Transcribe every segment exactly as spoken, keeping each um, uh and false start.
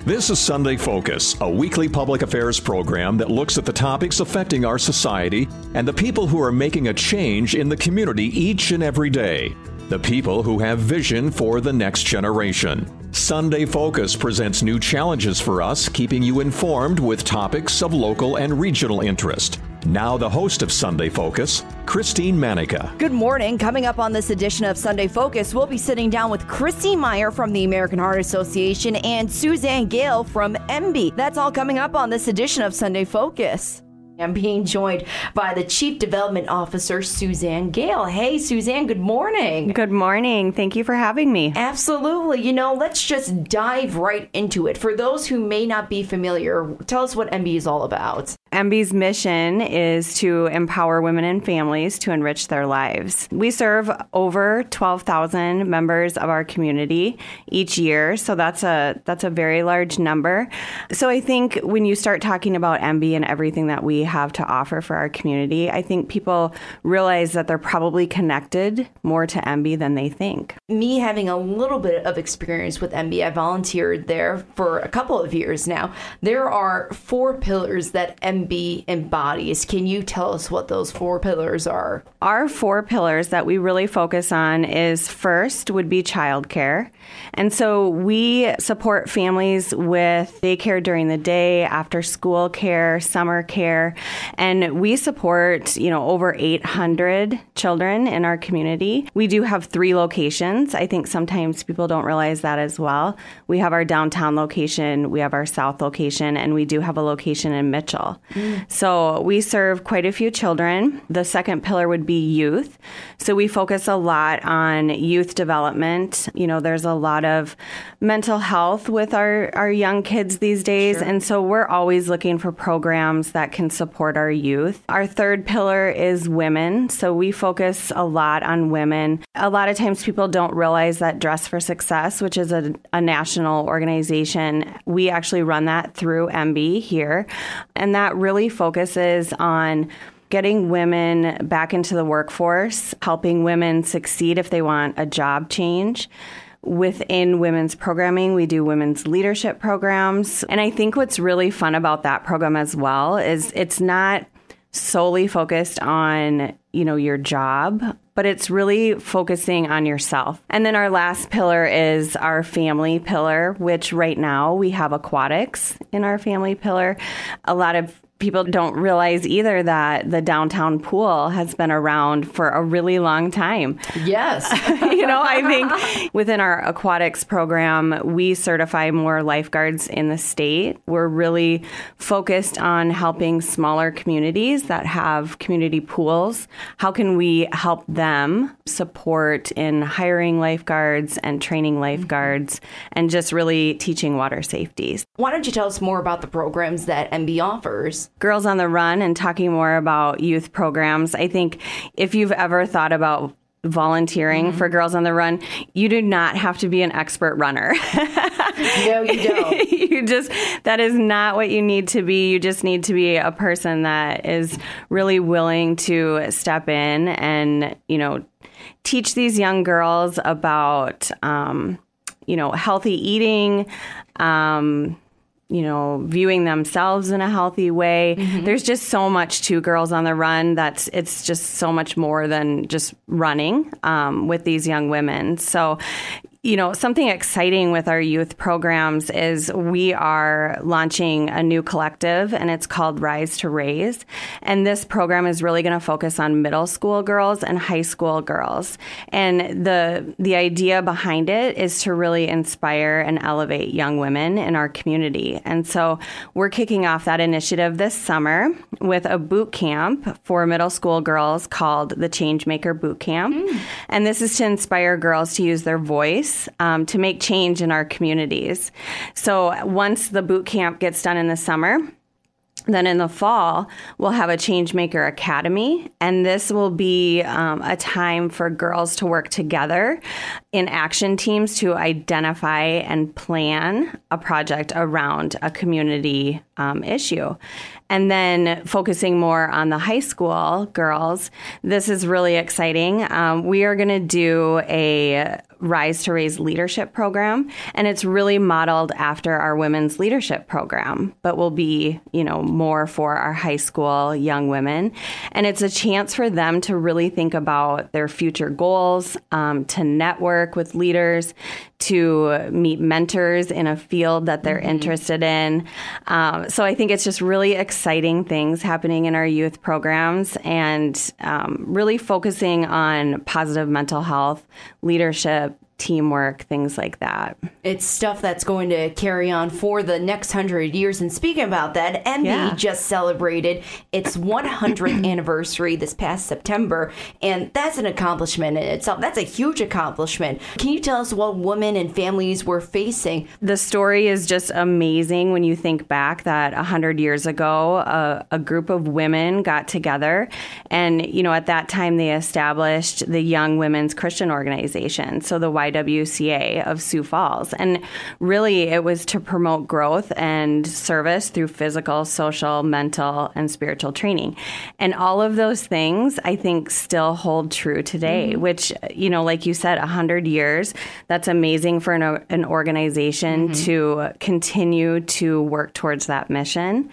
This is Sunday Focus, a weekly public affairs program that looks at the topics affecting our society and the people who are making a change in the community each and every day. The people who have vision for the next generation. Sunday Focus presents new challenges for us, keeping you informed with topics of local and regional interest. Now the host of Sunday Focus, Christine Manica. Good morning. Coming up on this edition of Sunday Focus, we'll be sitting down with Christine Meyer from the American Heart Association and Suzanne Gale from M B. That's all coming up on this edition of Sunday Focus. I'm being joined by the Chief Development Officer, Suzanne Gale. Hey, Suzanne, good morning. Good morning. Thank you for having me. Absolutely. You know, let's just dive right into it. For those who may not be familiar, tell us what M B is all about. M B's mission is to empower women and families to enrich their lives. We serve over twelve thousand members of our community each year, so that's a that's a very large number. So I think when you start talking about M B and everything that we have to offer for our community, I think people realize that they're probably connected more to M B than they think. Me having a little bit of experience with M B, I volunteered there for a couple of years now. There are four pillars that M B embodies. Can you tell us what those four pillars are? Our four pillars that we really focus on is first would be childcare. And so we support families with daycare during the day, after school care, summer care, and we support, you know, over eight hundred children in our community. We do have three locations. I think sometimes people don't realize that as well. We have our downtown location, we have our south location, and we do have a location in Mitchell. Mm. So we serve quite a few children. The second pillar would be youth. So we focus a lot on youth development. You know, there's a lot of mental health with our, our young kids these days. Sure. And so we're always looking for programs that can support our youth. Our third pillar is women. So we focus a lot on women. A lot of times people don't realize that Dress for Success, which is a, a national organization, we actually run that through M B here. And that really focuses on getting women back into the workforce, helping women succeed if they want a job change. Within women's programming, we do women's leadership programs. And I think what's really fun about that program as well is it's not solely focused on, you know, your job, but it's really focusing on yourself. And then our last pillar is our family pillar, which right now we have aquatics in our family pillar. A lot of people don't realize either that the downtown pool has been around for a really long time. Yes. You know, I think within our aquatics program, we certify more lifeguards in the state. We're really focused on helping smaller communities that have community pools. How can we help them support in hiring lifeguards and training lifeguards and just really teaching water safety? Why don't you tell us more about the programs that M B offers? Girls on the Run, and talking more about youth programs. I think if you've ever thought about volunteering mm-hmm. for Girls on the Run, you do not have to be an expert runner. No, you don't. You just, that is not what you need to be. You just need to be a person that is really willing to step in and, you know, teach these young girls about, um, you know, healthy eating, um, you know, viewing themselves in a healthy way. Mm-hmm. There's just so much to Girls on the Run that's, it's just so much more than just running um, with these young women. So, you know, something exciting with our youth programs is we are launching a new collective, and it's called Rise to Raise. And this program is really going to focus on middle school girls and high school girls. And the the idea behind it is to really inspire and elevate young women in our community. And so we're kicking off that initiative this summer with a boot camp for middle school girls called the Changemaker Boot Camp. Mm. And this is to inspire girls to use their voice Um, to make change in our communities. So once the boot camp gets done in the summer, then in the fall, we'll have a Changemaker Academy, and this will be um, a time for girls to work together in action teams to identify and plan a project around a community um, issue. And then focusing more on the high school girls, this is really exciting. Um, we are going to do a Rise to Raise leadership program, and it's really modeled after our women's leadership program, but will be, you know, more for our high school young women. And it's a chance for them to really think about their future goals, um, to network with leaders, to meet mentors in a field that they're mm-hmm. interested in. Um, so I think it's just really exciting things happening in our youth programs, and um, really focusing on positive mental health, leadership, teamwork, things like that. It's stuff that's going to carry on for the next hundred years. And speaking about that, M B yeah. just celebrated its one hundredth anniversary this past September, and that's an accomplishment in itself. That's a huge accomplishment. Can you tell us what women and families were facing? The story is just amazing when you think back that one hundred years ago, a, a group of women got together, and, you know, at that time they established the Young Women's Christian Organization, so the Y W C A of Sioux Falls. And really, it was to promote growth and service through physical, social, mental, and spiritual training. And all of those things, I think, still hold true today, mm-hmm. which, you know, like you said, one hundred years, that's amazing for an, an organization mm-hmm. to continue to work towards that mission.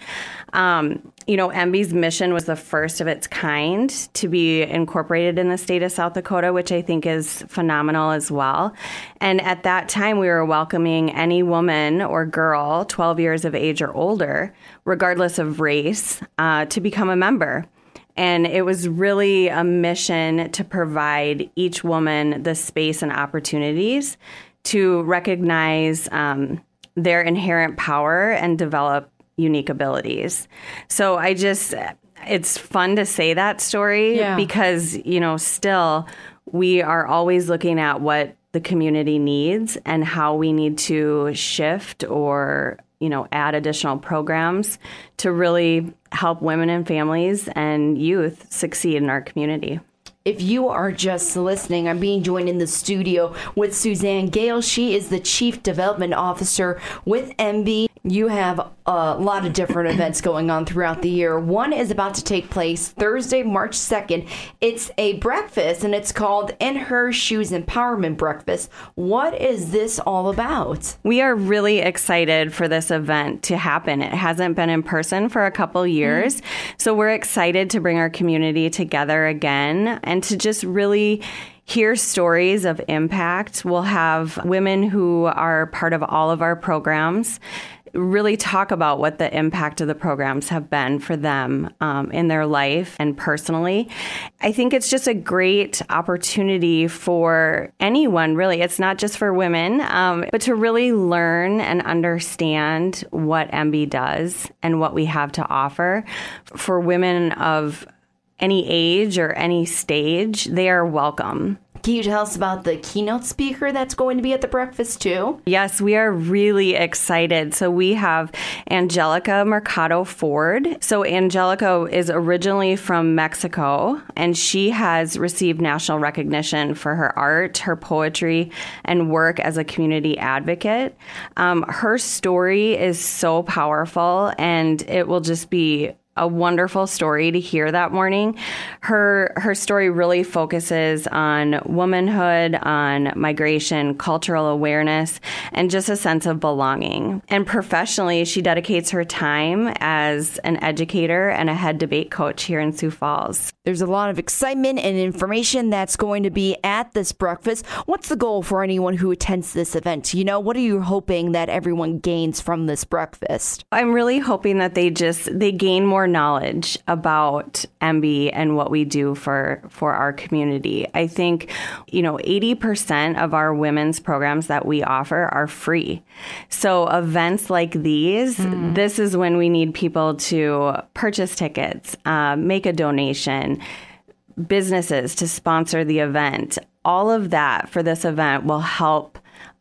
Um, you know, M B's mission was the first of its kind to be incorporated in the state of South Dakota, which I think is phenomenal as well. And at that time, we were welcoming any woman or girl twelve years of age or older, regardless of race, uh, to become a member. And it was really a mission to provide each woman the space and opportunities to recognize um, their inherent power and develop unique abilities. So I just, it's fun to say that story yeah. because, you know, still we are always looking at what the community needs and how we need to shift or, you know, add additional programs to really help women and families and youth succeed in our community. If you are just listening, I'm being joined in the studio with Suzanne Gale. She is the Chief Development Officer with M B. You have a lot of different events going on throughout the year. One is about to take place Thursday, March second. It's a breakfast, and it's called In Her Shoes Empowerment Breakfast. What is this all about? We are really excited for this event to happen. It hasn't been in person for a couple years, mm-hmm. so we're excited to bring our community together again and to just really hear stories of impact. We'll have women who are part of all of our programs really talk about what the impact of the programs have been for them um, in their life and personally. I think it's just a great opportunity for anyone, really. It's not just for women, um, but to really learn and understand what M B does and what we have to offer. For women of any age or any stage, they are welcome. Can you tell us about the keynote speaker that's going to be at the breakfast too? Yes, we are really excited. So we have Angelica Mercado Ford. So Angelica is originally from Mexico, and she has received national recognition for her art, her poetry, and work as a community advocate. Um, her story is so powerful, and it will just be a wonderful story to hear that morning. Her her story really focuses on womanhood, on migration, cultural awareness, and just a sense of belonging. And professionally, she dedicates her time as an educator and a head debate coach here in Sioux Falls. There's a lot of excitement and information that's going to be at this breakfast. What's the goal for anyone who attends this event? You know, what are you hoping that everyone gains from this breakfast? I'm really hoping that they just, they gain more knowledge about M B and what we do for, for our community. I think, you know, eighty percent of our women's programs that we offer are free. So events like these, mm. this is when we need people to purchase tickets, uh, make a donation, businesses to sponsor the event. All of that for this event will help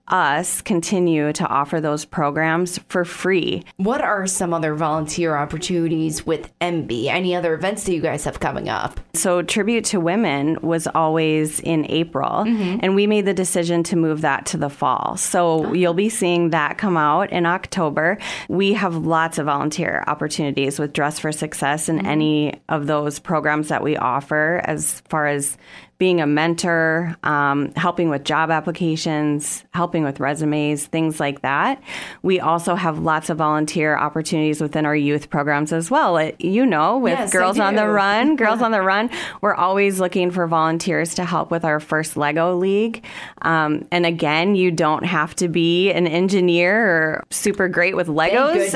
us continue to offer those programs for free. What are some other volunteer opportunities with M B? Any other events that you guys have coming up? So Tribute to Women was always in April, mm-hmm. and we made the decision to move that to the fall. So oh. you'll be seeing that come out in October. We have lots of volunteer opportunities with Dress for Success and mm-hmm. any of those programs that we offer as far as being a mentor, um, helping with job applications, helping with resumes, things like that. We also have lots of volunteer opportunities within our youth programs as well. It, you know, with Yes, Girls I on the do. Run, Girls on the Run, we're always looking for volunteers to help with our first Lego League. Um, and again, you don't have to be an engineer or super great with Legos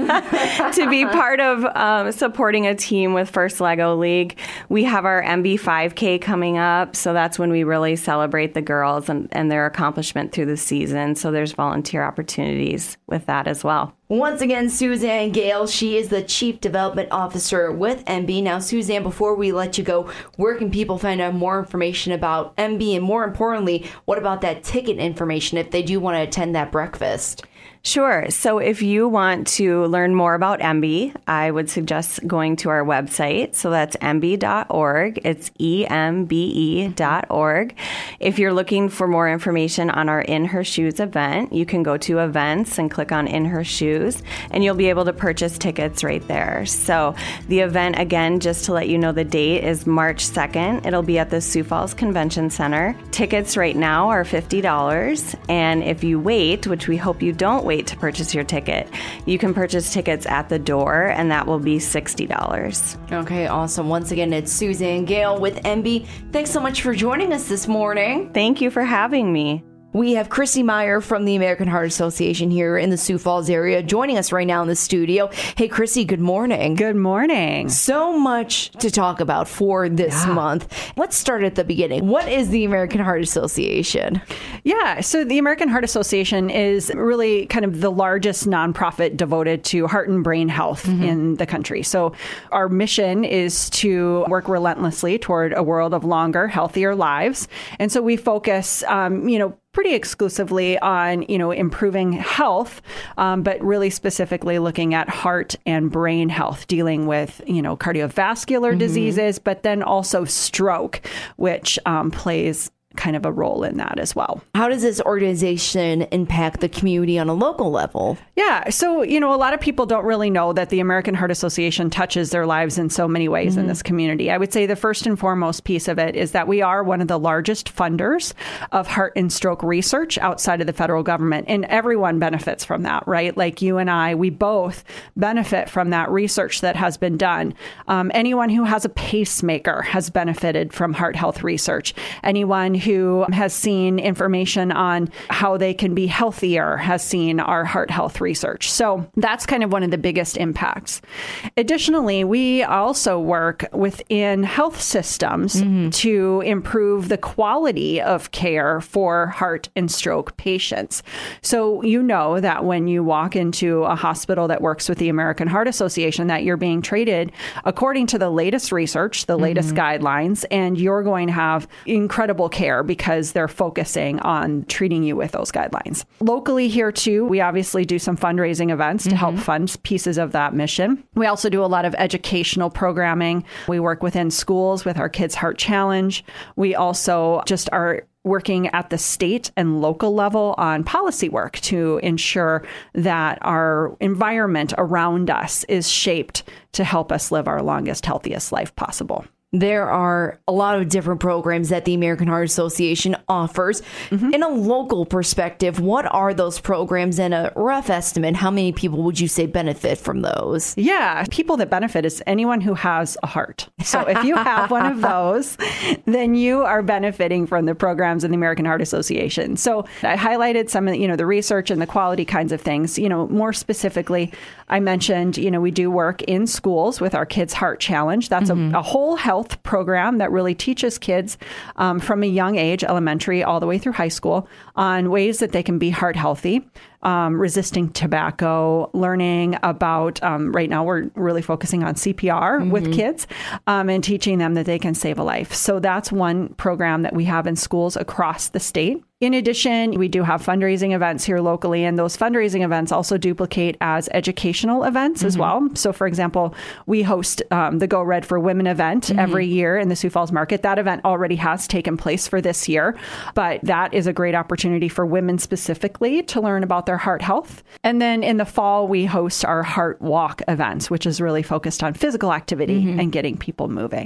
to be part of um, supporting a team with First Lego League. We have our M B five K coming up, so that's when we really celebrate the girls and, and their accomplishment through the season. So there's volunteer opportunities with that as well. Once again, Suzanne Gale, she is the Chief Development Officer with M B. Now, Suzanne, before we let you go, where can people find out more information about M B? And more importantly, what about that ticket information if they do want to attend that breakfast? Sure. So if you want to learn more about M B, I would suggest going to our website. So that's M B dot org. It's E M B E dot org. If you're looking for more information on our In Her Shoes event, you can go to events and click on In Her Shoes, and you'll be able to purchase tickets right there. So the event, again, just to let you know the date, is March second. It'll be at the Sioux Falls Convention Center. Tickets right now are fifty dollars. And if you wait, which we hope you don't wait to purchase your ticket, you can purchase tickets at the door, and that will be sixty dollars. Okay, awesome. Once again, it's Suzanne Gale with M B. Thanks so much for joining us this morning. Thank you for having me. We have Chrissy Meyer from the American Heart Association here in the Sioux Falls area joining us right now in the studio. Hey, Chrissy, good morning. Good morning. So much to talk about for this Yeah. month. Let's start at the beginning. What is the American Heart Association? Yeah, so the American Heart Association is really kind of the largest nonprofit devoted to heart and brain health mm-hmm. in the country. So our mission is to work relentlessly toward a world of longer, healthier lives. And so we focus, um, you know, pretty exclusively on, you know, improving health, um, but really specifically looking at heart and brain health, dealing with, you know, cardiovascular mm-hmm. diseases, but then also stroke, which um, plays kind of a role in that as well. How does this organization impact the community on a local level? Yeah. So, you know, a lot of people don't really know that the American Heart Association touches their lives in so many ways mm-hmm. in this community. I would say the first and foremost piece of it is that we are one of the largest funders of heart and stroke research outside of the federal government. And everyone benefits from that, right? Like you and I, we both benefit from that research that has been done. Um, anyone who has a pacemaker has benefited from heart health research. Anyone who has seen information on how they can be healthier has seen our heart health research. So that's kind of one of the biggest impacts. Additionally, we also work within health systems mm-hmm. to improve the quality of care for heart and stroke patients. So you know that when you walk into a hospital that works with the American Heart Association, that you're being treated according to the latest research, the latest mm-hmm. guidelines, and you're going to have incredible care because they're focusing on treating you with those guidelines. Locally here too, we obviously do some fundraising events to mm-hmm. help fund pieces of that mission. We also do a lot of educational programming. We work within schools with our Kids Heart Challenge. We also just are working at the state and local level on policy work to ensure that our environment around us is shaped to help us live our longest, healthiest life possible. There are a lot of different programs that the American Heart Association offers. Mm-hmm. In a local perspective, what are those programs, and a rough estimate, how many people would you say benefit from those? Yeah, people that benefit is anyone who has a heart. So if you have one of those, then you are benefiting from the programs of the American Heart Association. So I highlighted some of, you know, the research and the quality kinds of things. You know, more specifically, I mentioned, you know, we do work in schools with our Kids Heart Challenge. That's mm-hmm. a, a whole health program that really teaches kids um, from a young age, elementary, all the way through high school, on ways that they can be heart healthy, um, resisting tobacco, learning about, um, right now we're really focusing on C P R mm-hmm. with kids um, and teaching them that they can save a life. So that's one program that we have in schools across the state. In addition, we do have fundraising events here locally, and those fundraising events also duplicate as educational events mm-hmm. as well. So, for example, we host um, the Go Red for Women event mm-hmm. every year in the Sioux Falls Market. That event already has taken place for this year, but that is a great opportunity for women specifically to learn about their heart health. And then in the fall, we host our Heart Walk events, which is really focused on physical activity mm-hmm. and getting people moving.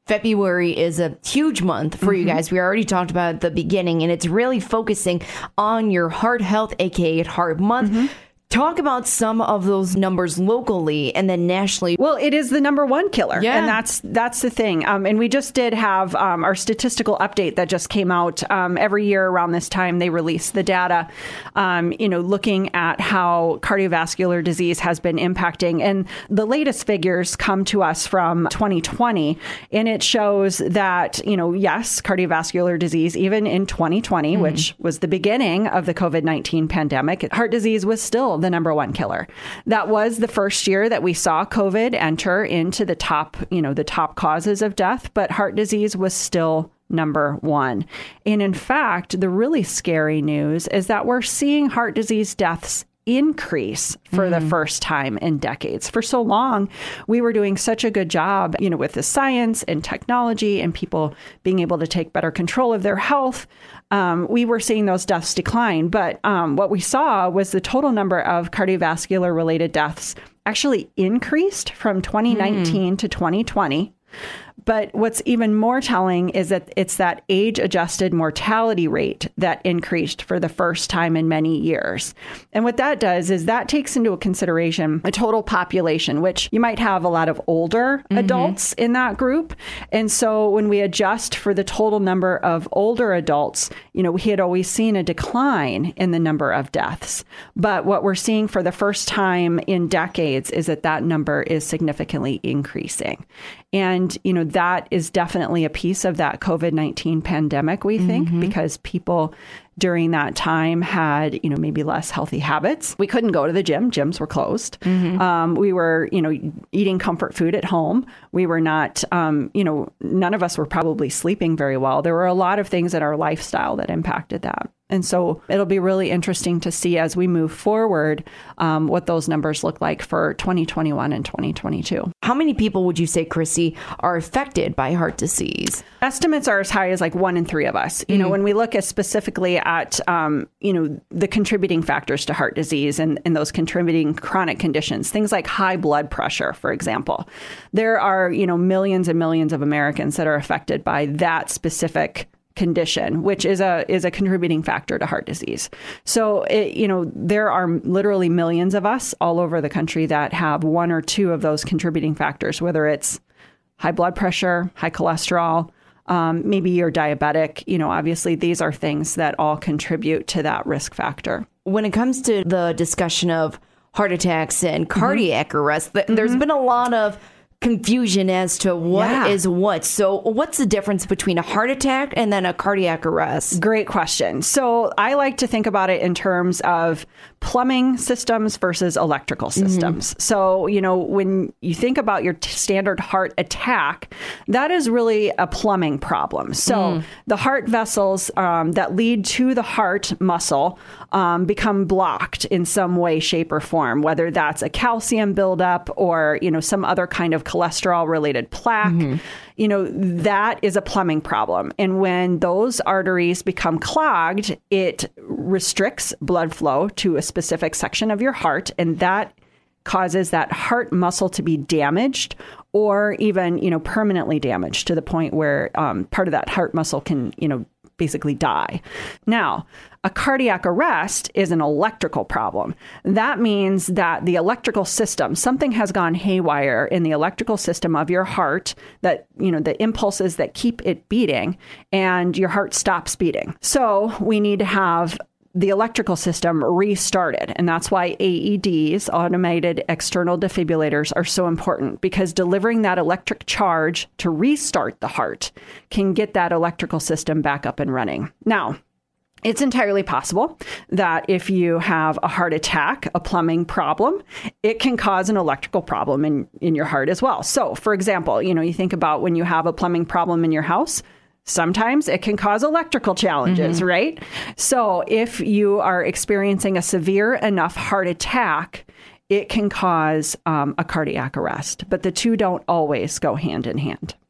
February is a huge month for mm-hmm. you guys. We already talked about it at the beginning, and it's really focusing on your heart health, aka Heart Month. Mm-hmm. Talk about some of those numbers locally and then nationally. Well, it is the number one killer. Yeah. And that's that's the thing. Um, and we just did have um, our statistical update that just came out. Um, every year around this time, they release the data, um, you know, looking at how cardiovascular disease has been impacting. And the latest figures come to us from twenty twenty. And it shows that, you know, yes, cardiovascular disease, even in twenty twenty, mm. which was the beginning of the COVID nineteen pandemic, heart disease was still the number one killer. That was the first year that we saw COVID enter into the top, you know, the top causes of death, but heart disease was still number one. And in fact, the really scary news is that we're seeing heart disease deaths increase for mm. the first time in decades. For so long, we were doing such a good job, you know, with the science and technology and people being able to take better control of their health. Um, we were seeing those deaths decline. But um, what we saw was the total number of cardiovascular related deaths actually increased from twenty nineteen mm. to twenty twenty. But what's even more telling is that it's that age-adjusted mortality rate that increased for the first time in many years. And what that does is that takes into consideration a total population, which you might have a lot of older mm-hmm. adults in that group. And so when we adjust for the total number of older adults, you know, we had always seen a decline in the number of deaths. But what we're seeing for the first time in decades is that that number is significantly increasing. And, you know, that is definitely a piece of that COVID nineteen pandemic, we think, mm-hmm. because people during that time had, you know, maybe less healthy habits. We couldn't go to the gym. Gyms were closed. Mm-hmm. Um, we were, you know, eating comfort food at home. We were not, um, you know, none of us were probably sleeping very well. There were a lot of things in our lifestyle that impacted that. And so it'll be really interesting to see as we move forward um, what those numbers look like for twenty twenty-one and twenty twenty-two. How many people would you say, Chrissy, are affected by heart disease? Estimates are as high as like one in three of us. You mm-hmm. know, when we look at specifically at, um, you know, the contributing factors to heart disease and, and those contributing chronic conditions, things like high blood pressure, for example, there are, you know, millions and millions of Americans that are affected by that specific condition, which is a is a contributing factor to heart disease. So, it, you know, there are literally millions of us all over the country that have one or two of those contributing factors, whether it's high blood pressure, high cholesterol, um, maybe you're diabetic. You know, obviously, these are things that all contribute to that risk factor. When it comes to the discussion of heart attacks and cardiac mm-hmm. arrest, th- mm-hmm. there's been a lot of confusion as to what yeah. is what. So what's the difference between a heart attack and then a cardiac arrest? Great question. So I like to think about it in terms of plumbing systems versus electrical systems. Mm-hmm. So, you know, when you think about your t- standard heart attack, that is really a plumbing problem. So mm. the heart vessels um, that lead to the heart muscle um, become blocked in some way, shape, or form, whether that's a calcium buildup or, you know, some other kind of cholesterol related plaque. Mm-hmm. You know, that is a plumbing problem. And when those arteries become clogged, it restricts blood flow to a specific section of your heart. And that causes that heart muscle to be damaged or even, you know, permanently damaged to the point where um, part of that heart muscle can, you know, basically die. Now, a cardiac arrest is an electrical problem. That means that the electrical system, something has gone haywire in the electrical system of your heart, that, you know, the impulses that keep it beating, and your heart stops beating. So we need to have the electrical system restarted. And that's why A E Ds, automated external defibrillators, are so important, because delivering that electric charge to restart the heart can get that electrical system back up and running. Now, it's entirely possible that if you have a heart attack, a plumbing problem, it can cause an electrical problem in, in your heart as well. So, for example, you know, you think about when you have a plumbing problem in your house, sometimes it can cause electrical challenges, mm-hmm. right? So if you are experiencing a severe enough heart attack, it can cause um, a cardiac arrest. But the two don't always go hand in hand.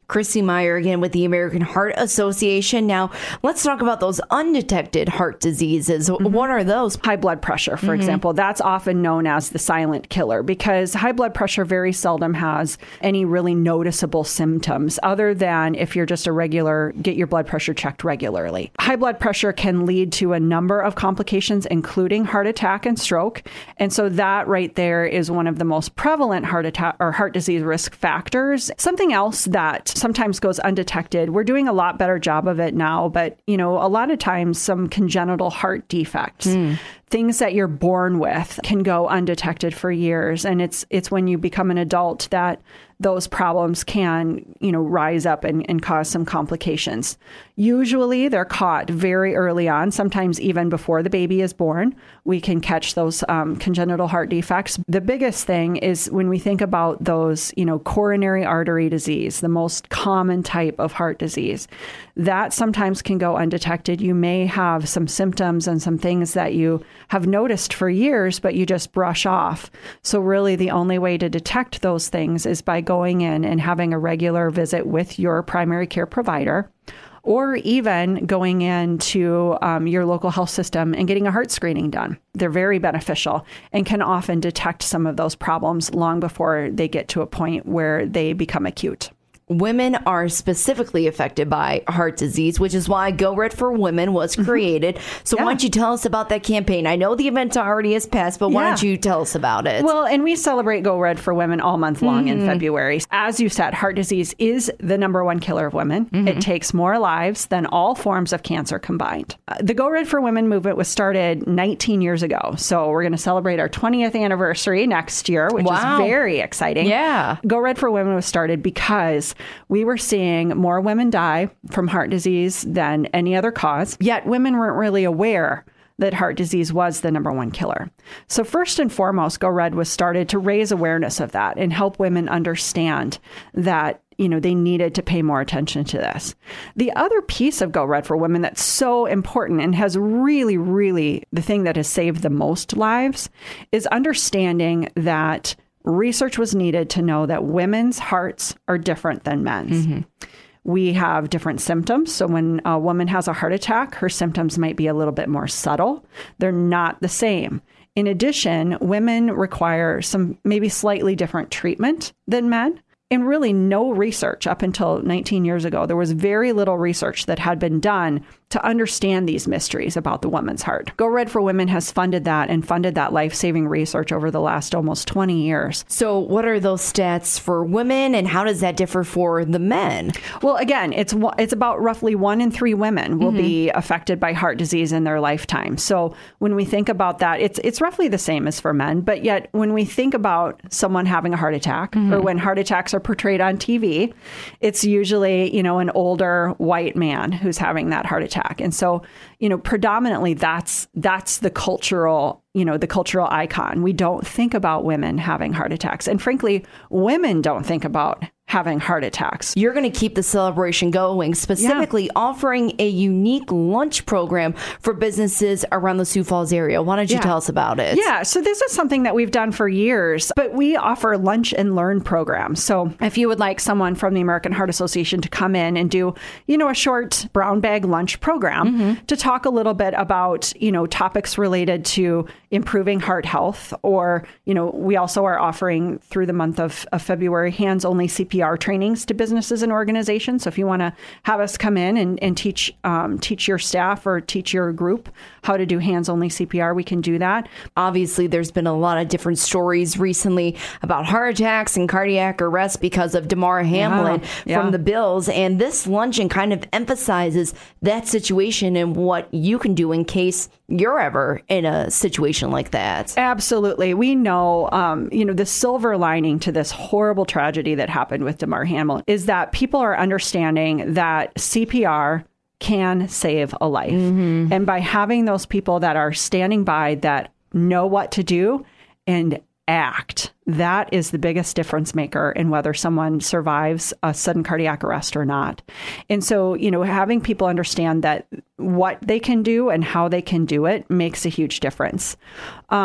Christy Meyer again with the American Heart Association. Now, let's talk about those undetected heart diseases. Mm-hmm. What are those? High blood pressure, for mm-hmm. example. That's often known as the silent killer because high blood pressure very seldom has any really noticeable symptoms other than if you're just a regular, get your blood pressure checked regularly. High blood pressure can lead to a number of complications, including heart attack and stroke. And so that right there is one of the most prevalent heart attack or heart disease risk factors. Something else that sometimes goes undetected. We're doing a lot better job of it now, but you know, a lot of times some congenital heart defects, mm. things that you're born with can go undetected for years. And it's it's when you become an adult that those problems can, you know, rise up and, and cause some complications. Usually they're caught very early on, sometimes even before the baby is born. We can catch those um, congenital heart defects. The biggest thing is when we think about those, you know, coronary artery disease, the most common type of heart disease, that sometimes can go undetected. You may have some symptoms and some things that you have noticed for years, but you just brush off. So really the only way to detect those things is by going in and having a regular visit with your primary care provider, or even going into um, your local health system and getting a heart screening done. They're very beneficial and can often detect some of those problems long before they get to a point where they become acute. Women are specifically affected by heart disease, which is why Go Red for Women was created. So yeah. Why don't you tell us about that campaign? I know the event already has passed, but why yeah. don't you tell us about it? Well, and we celebrate Go Red for Women all month long mm-hmm. in February. As you said, heart disease is the number one killer of women. Mm-hmm. It takes more lives than all forms of cancer combined. Uh, the Go Red for Women movement was started nineteen years ago. So we're going to celebrate our twentieth anniversary next year, which wow. is very exciting. Yeah. Go Red for Women was started because we were seeing more women die from heart disease than any other cause, yet women weren't really aware that heart disease was the number one killer. So first and foremost, Go Red was started to raise awareness of that and help women understand that, you know, they needed to pay more attention to this. The other piece of Go Red for Women that's so important and has really, really the thing that has saved the most lives is understanding that research was needed to know that women's hearts are different than men's. Mm-hmm. We have different symptoms. So when a woman has a heart attack, her symptoms might be a little bit more subtle. They're not the same. In addition, women require some maybe slightly different treatment than men. And really no research up until nineteen years ago. There was very little research that had been done to understand these mysteries about the woman's heart. Go Red for Women has funded that and funded that life-saving research over the last almost twenty years. So what are those stats for women and how does that differ for the men? Well, again, it's it's about roughly one in three women will mm-hmm. be affected by heart disease in their lifetime. So when we think about that, it's it's roughly the same as for men. But yet when we think about someone having a heart attack mm-hmm. or when heart attacks are portrayed on T V, it's usually, you know, an older white man who's having that heart attack. And so, you know, predominantly that's that's the cultural, you know, the cultural icon. We don't think about women having heart attacks. And frankly, women don't think about having heart attacks. You're going to keep the celebration going, specifically yeah. offering a unique lunch program for businesses around the Sioux Falls area. Why don't you yeah. tell us about it? Yeah, so this is something that we've done for years, but we offer lunch and learn programs. So if you would like someone from the American Heart Association to come in and do, you know, a short brown bag lunch program mm-hmm. to talk a little bit about, you know, topics related to improving heart health, or, you know, we also are offering through the month of, of February hands-only C P R trainings to businesses and organizations. So if you want to have us come in and, and teach um, teach your staff or teach your group how to do hands-only C P R, we can do that. Obviously, there's been a lot of different stories recently about heart attacks and cardiac arrest because of Damar Hamlin yeah, yeah. from the Bills. And this luncheon kind of emphasizes that situation and what you can do in case you're ever in a situation like that. Absolutely. We know, um, you know, the silver lining to this horrible tragedy that happened with Damar Hamlin is that people are understanding that C P R can save a life. Mm-hmm. And by having those people that are standing by that know what to do and act, that is the biggest difference maker in whether someone survives a sudden cardiac arrest or not. And so, you know, having people understand that what they can do and how they can do it makes a huge difference. Um,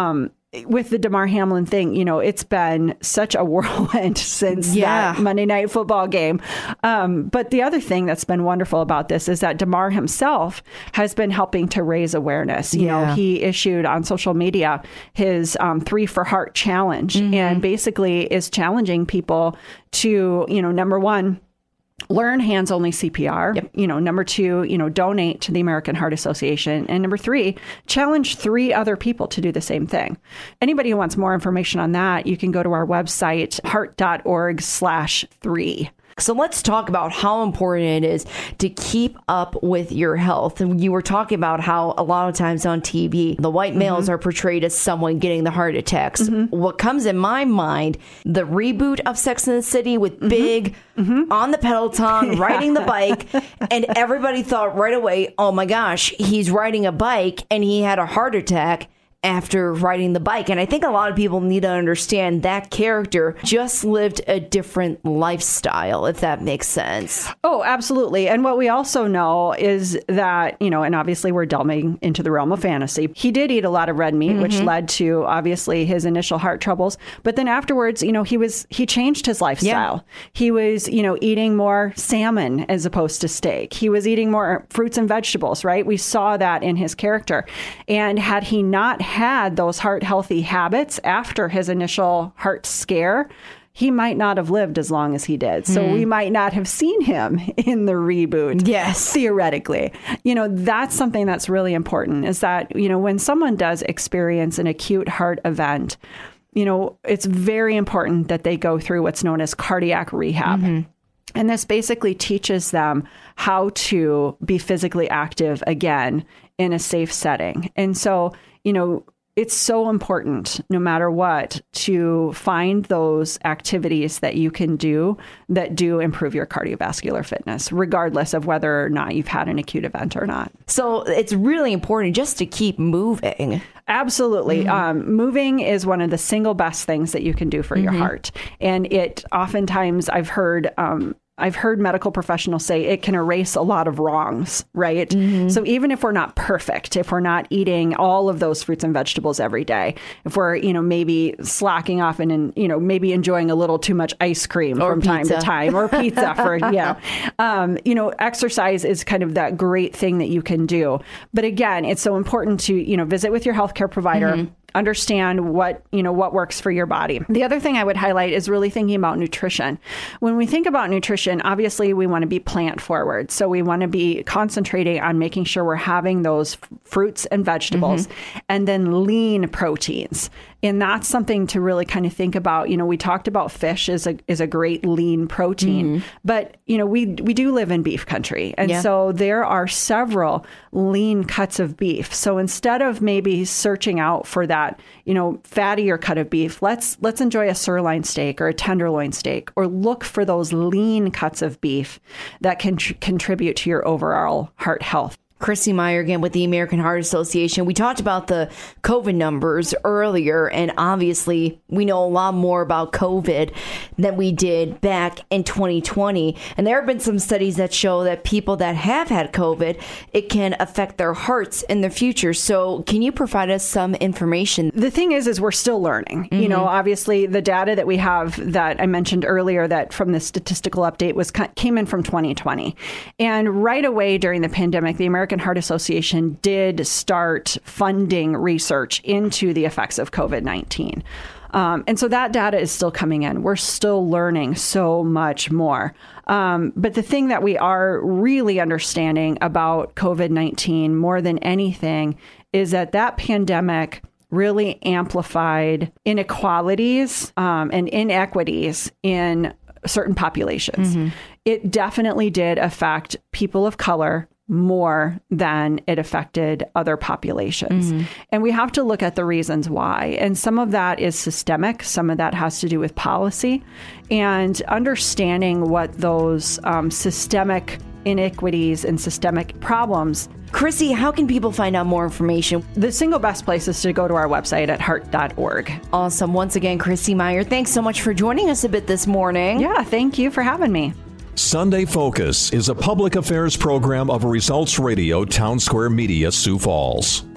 with the Damar Hamlin thing, you know, it's been such a whirlwind since yeah. that Monday Night Football game. Um, but the other thing that's been wonderful about this is that Damar himself has been helping to raise awareness. You yeah. know, he issued on social media his um, Three for Heart challenge, mm-hmm. and basically is challenging people to, you know, number one, learn hands-only C P R. Yep. You know, number two, you know, donate to the American Heart Association. And number three, challenge three other people to do the same thing. Anybody who wants more information on that, you can go to our website, heart.org slash three. So let's talk about how important it is to keep up with your health. And you were talking about how a lot of times on T V, the white males mm-hmm. are portrayed as someone getting the heart attacks. Mm-hmm. What comes in my mind, the reboot of Sex and the City with mm-hmm. Big mm-hmm. on the Peloton, yeah. riding the bike. And everybody thought right away, oh my gosh, he's riding a bike and he had a heart attack after riding the bike. And I think a lot of people need to understand that character just lived a different lifestyle, if that makes sense. Oh, absolutely. And what we also know is that, you know, and obviously we're delving into the realm of fantasy. He did eat a lot of red meat, mm-hmm. which led to obviously his initial heart troubles. But then afterwards, you know, he was, he changed his lifestyle. Yeah. He was, you know, eating more salmon as opposed to steak. He was eating more fruits and vegetables, right? We saw that in his character. And had he not had those heart healthy habits after his initial heart scare, he might not have lived as long as he did. So mm. we might not have seen him in the reboot. Yes. Theoretically. You know, that's something that's really important is that, you know, when someone does experience an acute heart event, you know, it's very important that they go through what's known as cardiac rehab. Mm-hmm. And this basically teaches them how to be physically active again in a safe setting. And so, you know, it's so important, no matter what, to find those activities that you can do that do improve your cardiovascular fitness, regardless of whether or not you've had an acute event or not. So it's really important just to keep moving. Absolutely. Mm-hmm. Um, moving is one of the single best things that you can do for mm-hmm. your heart. And it oftentimes I've heard um, I've heard medical professionals say it can erase a lot of wrongs, right? Mm-hmm. So even if we're not perfect, if we're not eating all of those fruits and vegetables every day, if we're, you know, maybe slacking off and, and you know, maybe enjoying a little too much ice cream or from pizza. time to time or pizza for, yeah, um, you know, exercise is kind of that great thing that you can do. But again, it's so important to, you know, visit with your healthcare provider. Mm-hmm. Understand what, you know, what works for your body. The other thing I would highlight is really thinking about nutrition. When we think about nutrition, obviously we want to be plant forward. So we want to be concentrating on making sure we're having those f- fruits and vegetables mm-hmm. and then lean proteins. And that's something to really kind of think about. You know, we talked about fish is a is a great lean protein, mm-hmm. but you know, we we do live in beef country. And yeah. so there are several lean cuts of beef. So instead of maybe searching out for that, you know, fattier cut of beef, let's let's enjoy a sirloin steak or a tenderloin steak, or look for those lean cuts of beef that can tr- contribute to your overall heart health. Christy Meyer again with the American Heart Association. We talked about the COVID numbers earlier, and obviously we know a lot more about COVID than we did back in twenty twenty. And there have been some studies that show that people that have had COVID, it can affect their hearts in the future. So can you provide us some information? The thing is, is we're still learning. Mm-hmm. You know, obviously the data that we have that I mentioned earlier that from the statistical update was came in from twenty twenty. And right away during the pandemic, the American Heart Association did start funding research into the effects of COVID nineteen. Um, and so that data is still coming in. We're still learning so much more. Um, but the thing that we are really understanding about COVID nineteen more than anything is that that pandemic really amplified inequalities um, and inequities in certain populations. Mm-hmm. It definitely did affect people of color more than it affected other populations. Mm-hmm. And we have to look at the reasons why. And some of that is systemic. Some of that has to do with policy and understanding what those um, systemic inequities and systemic problems. Chrissy, how can people find out more information? The single best place is to go to our website at heart dot org. Awesome. Once again, Christy Meyer, thanks so much for joining us a bit this morning. Yeah, thank you for having me. Sunday Focus is a public affairs program of Results Radio Town Square Media, Sioux Falls.